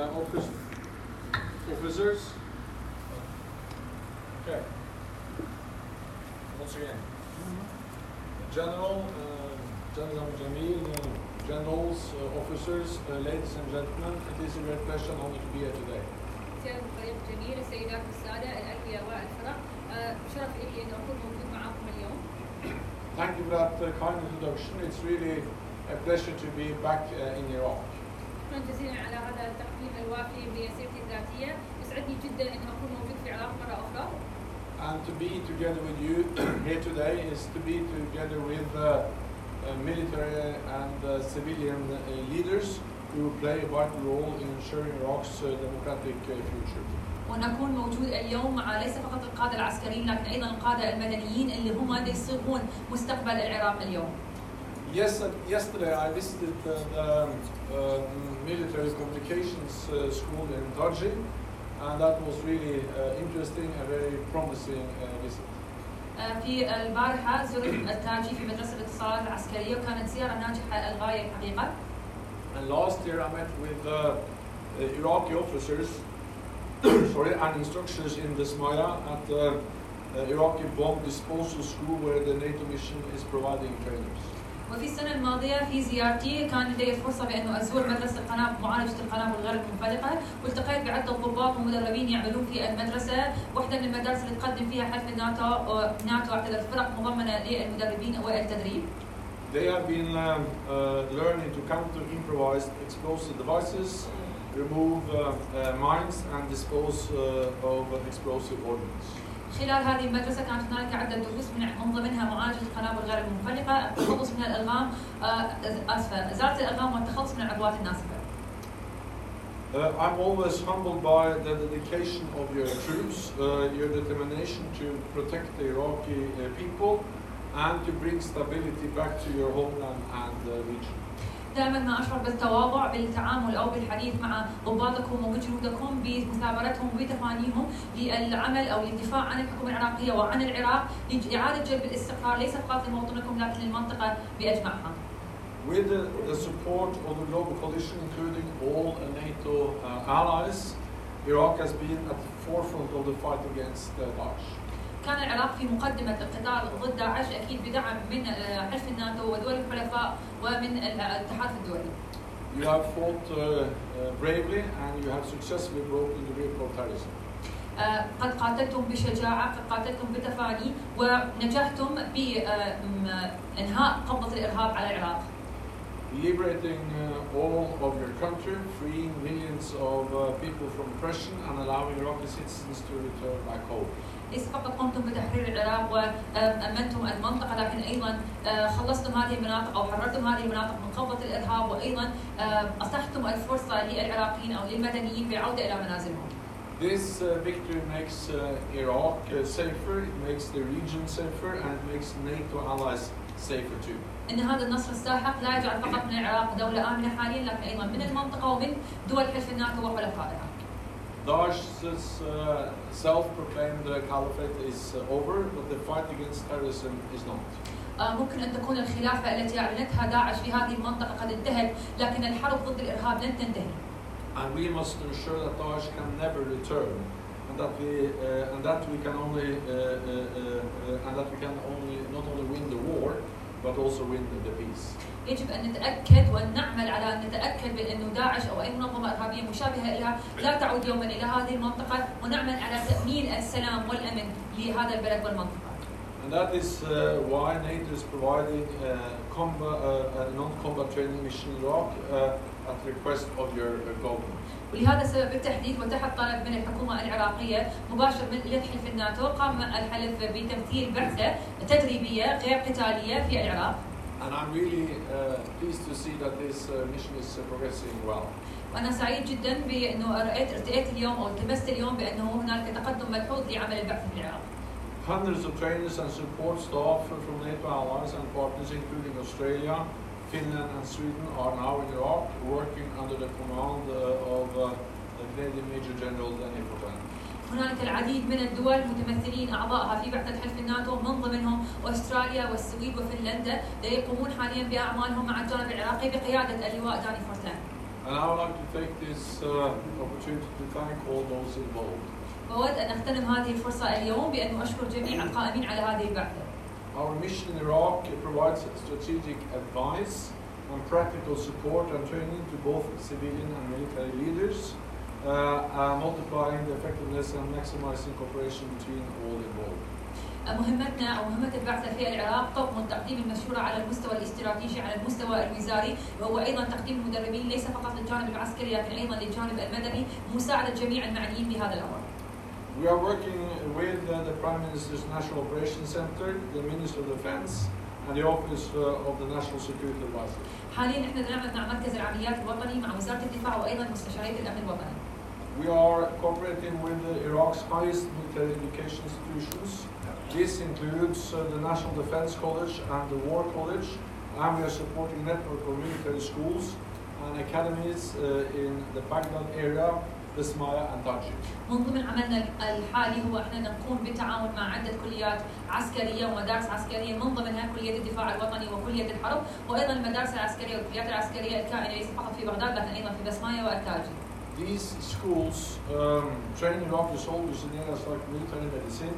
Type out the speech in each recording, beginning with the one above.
officers. Okay. Once again, General Jamil, generals, officers, ladies and gentlemen, it is a great pleasure and honor to be here today. سيادة الفريق الجميل، السيدات والسادة، الأهلية والفرق، شرف لي أن أكون موجود معكم اليوم. Thank you for that kind introduction. It's really a pleasure to be back in Iraq. شكرا جزيلا على هذا التقديم الوافي بسيرتي الذاتية. يسعدني جدا أن أكون موجود في العراق مرة أخرى. And to be together with you here today is to be together with military and civilian leaders who play a vital role in ensuring Iraq's democratic future. وأن أكون موجود اليوم مع ليس فقط القادة العسكريين لكن أيضا القادة المدنيين اللي هم يصيغون مستقبل العراق اليوم. Yesterday I visited the military communications school in Darji, and that was really interesting and very promising visit. في البارحة زرت التاجي في مدرسة الاتصالات العسكرية وكانت زيارة ناجحة للغاية الحقيقة. And last year I met with Iraqi officers and instructors in the Smaya at the Iraqi bomb disposal school where the NATO mission is providing trainers. وفي السنة الماضية في زيارتي كان لدي فرصة بأنه أزور مدرسة معالجة القنابل غير المنفلقة، والتقيت بعدة ضباط ومدربين يعملون في المدرسة، واحدة من المدارس اللي تقدم فيها حلف ناتو اعتذر فرق مضمنة للمدربين والتدريب. They have been learning to counter improvised explosive devices, remove mines and dispose of explosive ordnance. خلال هذه المدرسة كانت هنالك عدة دروس من ضمنها معالجة القنابل غير المنفلقة، التخلص من الألغام، إزالة الألغام والتخلص من العبوات الناسفة. I'm always humbled by the dedication of your troops, your determination to protect the Iraqi people and to bring stability back to your homeland and region. دائما ما أشعر بالتواضع بالتعامل أو بالحديث مع ضباطكم وبجنودكم بمثابرتهم وبتفانيهم للعمل أو للدفاع عن الحكومة العراقية وعن العراق لإعادة جلب الاستقرار ليس فقط لموطنكم لكن للمنطقة بأجمعها. With the support of the global coalition, including all NATO allies, Iraq has been at the forefront of the fight against Daesh. كان العراق في مقدمة القتال ضد داعش أكيد بدعم من حلف الناتو ودول الحلفاء ومن الاتحاد الدولي. You have fought bravely and you have successfully broken the grip of terrorism. قد قاتلتم بشجاعة، قد قاتلتم بتفاني ونجحتم بإنهاء قبضة الإرهاب على العراق. Liberating all of your country, freeing millions of people from oppression and allowing Iraqi citizens to return back home. ليس فقط قمتم بتحرير العراق وأمنتم المنطقة لكن أيضا خلصتم هذه المناطق أو حررتم هذه المناطق من قبضة الإرهاب وأيضا أتحتم الفرصة للعراقيين أو للمدنيين بالعودة إلى منازلهم. This victory makes Iraq safer, it makes the region safer and it makes NATO allies safer too. إن هذا النصر الساحق لا يجعل فقط من العراق دولة آمنة حاليا لكن أيضا من المنطقة ومن دول حلف الناتو وحلفائها. Daesh's self-proclaimed caliphate is over, but the fight against terrorism is not. ممكن أن تكون الخلافة التي أعلنتها داعش في هذه المنطقة قد انتهت، لكن الحرب ضد الإرهاب لن تنتهي. And we must ensure that Daesh can never return, and that we can not only win the war, but also win the peace. يجب أن نتأكد وأن نعمل على أن نتأكد بأنه داعش أو أي منظمة إرهابية مشابهة لها لا تعود يوما إلى هذه المنطقة، ونعمل على تأمين السلام والأمن لهذا البلد والمنطقة. And that is why NATO is providing a non-combat training mission in Iraq at the request of your government. ولهذا السبب بالتحديد وتحت طلب من الحكومة العراقية مباشر من يد حلف الناتو قام الحلف بتمثيل بعثة تدريبية غير قتالية في العراق. And I'm really pleased to see that this mission is progressing well. وأنا سعيد جدا بأنه ارتأيت اليوم أو التمست اليوم بأنه هناك تقدم ملحوظ لعمل البعثة في العراق. Hundreds of trainers and support staff from NATO allies and partners, including Australia, Finland, and Sweden, are now in Iraq, working under the command of the Canadian Major General Daniel Fontana. هنالك العديد من الدول متمثلين أعضائها في بعثة حلف الناتو من ضمنهم أستراليا والسويد وفنلندا يقومون حاليا بأعمالهم مع الجانب العراقي بقيادة اللواء داني فورتان. And I would like to take this opportunity to thank all those involved. وأود أن أغتنم هذه الفرصة اليوم بأن أشكر جميع القائمين على هذه البعثة. Our mission in Iraq provides strategic advice and practical support and training to both civilian and military leaders, multiplying the effectiveness and maximizing cooperation between all involved. مهمتنا أو مهمة البعثة في العراق تضمن تقديم المشورة على المستوى الاستراتيجي على المستوى الوزاري، وهو أيضا تقديم المدربين ليس فقط للجانب العسكري لكن أيضا للجانب المدني، مساعدة جميع المعنيين بهذا الأمر. We are working with the Prime Minister's National Operations Center, the Minister of Defense, and the Office of the National Security Advisor. حاليا نحن نعمل مع مركز العمليات الوطني مع وزارة الدفاع وأيضا مستشارية الأمن الوطني. We are cooperating with Iraq's highest military education institutions. This includes the National Defense College and the War College, and we are supporting a network of military schools and academies in the Baghdad area, Bismaya and Taji. من ضمن عملنا الحالي هو احنا نقوم بالتعاون مع عدة كليات عسكرية ومدارس عسكرية، من ضمنها كلية الدفاع الوطني وكلية الحرب، وأيضا المدارس العسكرية والكليات العسكرية الكائنة ليس فقط في بغداد لكن أيضا في بسماية والتاجي. These schools train Iraqi soldiers in areas like military medicine,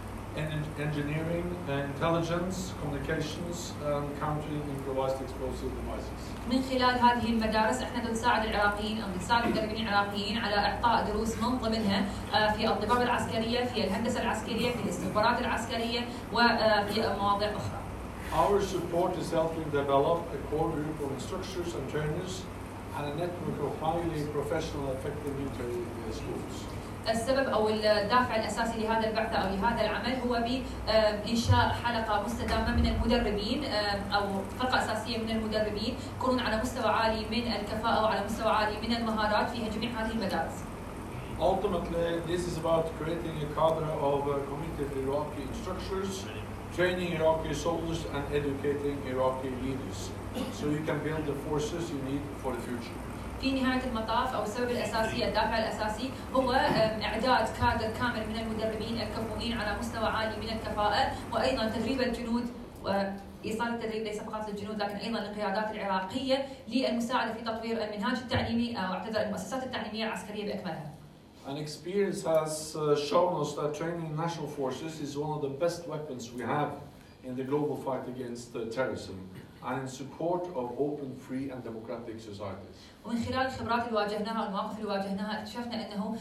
engineering, intelligence, communications, and countering improvised explosive devices. من خلال هذه المدارس احنا نساعد العراقيين او نساعد المدربين العراقيين على اعطاء دروس من ضمنها في الضباب العسكريه، في الهندسه العسكريه، في الاستخبارات العسكريه وفي مواضيع اخرى. Our support is helping develop a core group of instructors and trainers and a network of highly professional effective military schools. السبب او الدافع الاساسي لهذا البعثه او لهذا العمل هو بانشاء حلقه مستدامه من المدربين او فرقه اساسيه من المدربين يكونون على مستوى عالي من الكفاءه وعلى مستوى عالي من المهارات في جميع هذه المدارس. Ultimately, this is about creating a cadre of committed Iraqi instructors, training Iraqi soldiers and educating Iraqi leaders, so you can build the forces you need for the future. في نهاية المطاف أو السبب الأساسي الدافع الأساسي هو إعداد كادر كامل من المدربين الكفؤين على مستوى عالي من الكفاءة، وأيضا تدريب الجنود وإيصال التدريب ليس فقط للجنود لكن أيضا للقيادات العراقية للمساعدة في تطوير المنهاج التعليمي أو المؤسسات التعليمية العسكرية بأكملها. An experience has shown us that training national forces is one of the best weapons we have in the global fight against terrorism and in support of open, free and democratic societies. ومن خلال الخبرات اللي واجهناها والمواقف اللي واجهناها اكتشفنا انه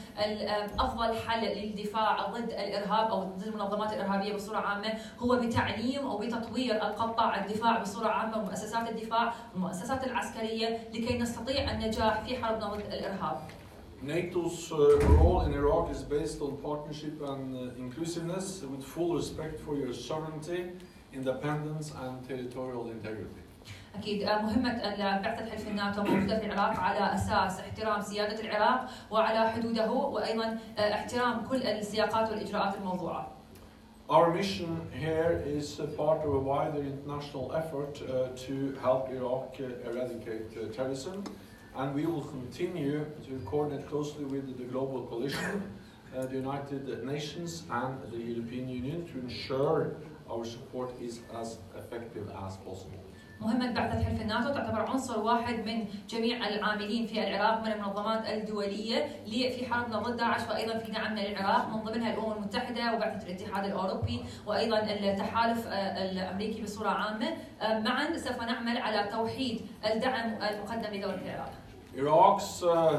افضل حل للدفاع ضد الارهاب او ضد المنظمات الارهابيه بصوره عامه هو بتعليم او بتطوير القطاع الدفاع بصوره عامه ومؤسسات الدفاع والمؤسسات العسكريه لكي نستطيع النجاح في حربنا ضد الارهاب. NATO's role in Iraq is based on partnership and inclusiveness with full respect for your sovereignty, independence and territorial integrity. أكيد مهمة بعثة حلف الناتو موجودة في العراق على أساس احترام سيادة العراق وعلى حدوده وأيضا احترام كل السياقات والإجراءات الموضوعة. Our mission here is part of a wider international effort to help Iraq eradicate terrorism, and we will continue to coordinate closely with the global coalition, the United Nations and the European Union to ensure our support is as effective as possible. مهمة بعثة حلف الناتو تعتبر عنصر واحد من جميع العاملين في العراق من المنظمات الدولية في حربنا ضد داعش وأيضا في دعمنا للعراق، من ضمنها الأمم المتحدة وبعثة الاتحاد الأوروبي وأيضا التحالف الأمريكي بصورة عامة. معا سوف نعمل على توحيد الدعم المقدم لدولة العراق. Iraq's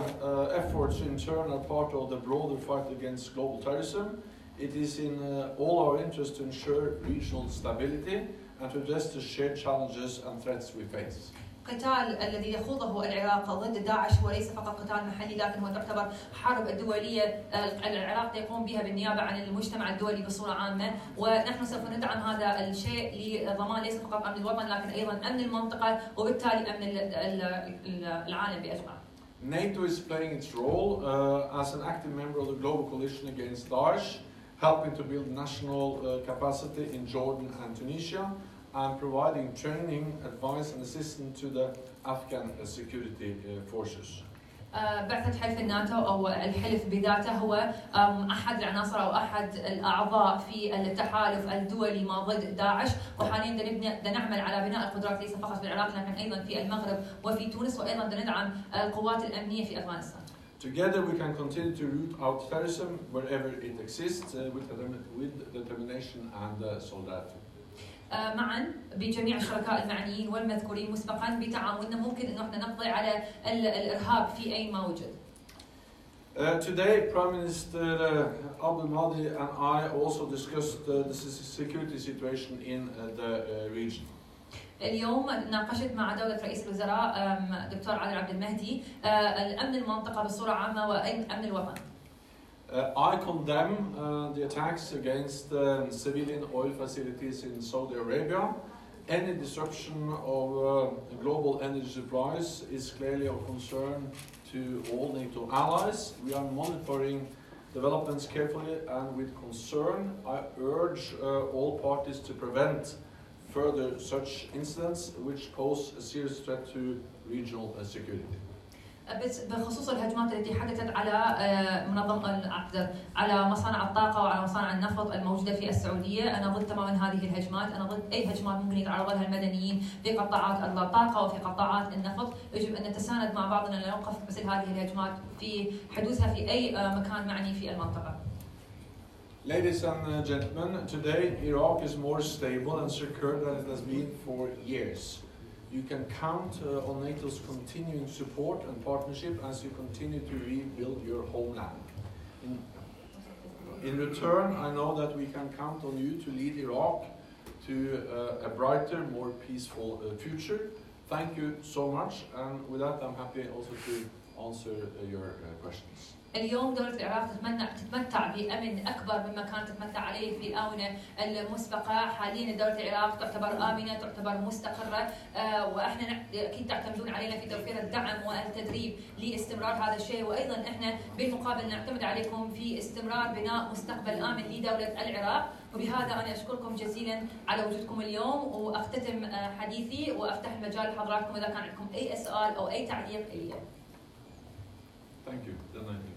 efforts in turn are part of the broader fight against global terrorism. It is in all our interest to ensure regional stability and to address the shared challenges and threats we face. القتال الذي يخوضه العراق ضد داعش هو ليس فقط قتال محلي لكن هو تعتبر حرب دولية العراق يقوم بها بالنيابة عن المجتمع الدولي بصورة عامة، ونحن سوف ندعم هذا الشيء لضمان ليس فقط أمن الوطن لكن أيضا أمن المنطقة وبالتالي أمن العالم بأجمعه. NATO is playing its role as an active member of the global coalition against Daesh, helping to build national capacity in Jordan and Tunisia, and providing training, advice and assistance to the Afghan security forces. بعثة حلف الناتو أو الحلف بذاته هو أحد العناصر أو أحد الأعضاء في التحالف الدولي ما ضد داعش، وحاليا بدنا نعمل على بناء القدرات ليس فقط في العراق لكن أيضا في المغرب وفي تونس، وأيضا بدنا ندعم القوات الأمنية في أفغانستان. Together we can continue to root out terrorism wherever it exists with determination and solidarity. معا بجميع الشركاء المعنيين والمذكورين مسبقا بتعاوننا ممكن انه احنا نقضي على الارهاب في اي ما وجد. Today, Prime Minister Abdul Mahdi and I also discussed the security situation in the region. اليوم ناقشت مع دولة رئيس الوزراء دكتور عادل عبد المهدي الأمن المنطقة بصورة عامة وأمن الوطن. I condemn the attacks against civilian oil facilities in Saudi Arabia. Any disruption of global energy supplies is clearly of concern to all NATO allies. We are monitoring developments carefully and with concern. I urge all parties to prevent further such incidents which pose a serious threat to regional security. بخصوص الهجمات التي حدثت على على مصانع الطاقه وعلى مصانع النفط الموجوده في السعوديه، انا ضد تماما هذه الهجمات، انا ضد اي هجمات ممكن يتعرض لها المدنيين في قطاعات الطاقه وفي قطاعات النفط، يجب ان نتساند مع بعضنا لنوقف مثل هذه الهجمات في حدوثها في اي مكان معني في المنطقه. Ladies and gentlemen, today Iraq is more stable and secure than it has been for years. You can count on NATO's continuing support and partnership as you continue to rebuild your homeland. In return, I know that we can count on you to lead Iraq to a brighter, more peaceful future. Thank you so much, and with that I'm happy also to answer your questions. اليوم دولة العراق تتمتع بأمن أكبر مما كانت تتمتع عليه في الآونة المسبقة. حاليا دولة العراق تعتبر آمنة، تعتبر مستقرة، وإحنا أكيد تعتمدون علينا في توفير الدعم والتدريب لاستمرار هذا الشيء، وأيضا إحنا بالمقابل نعتمد عليكم في استمرار بناء مستقبل آمن لدولة العراق. وبهذا أنا أشكركم جزيلا على وجودكم اليوم، وأختتم حديثي وأفتح المجال لحضراتكم إذا كان عندكم أي سؤال أو أي تعليق لي. Thank you.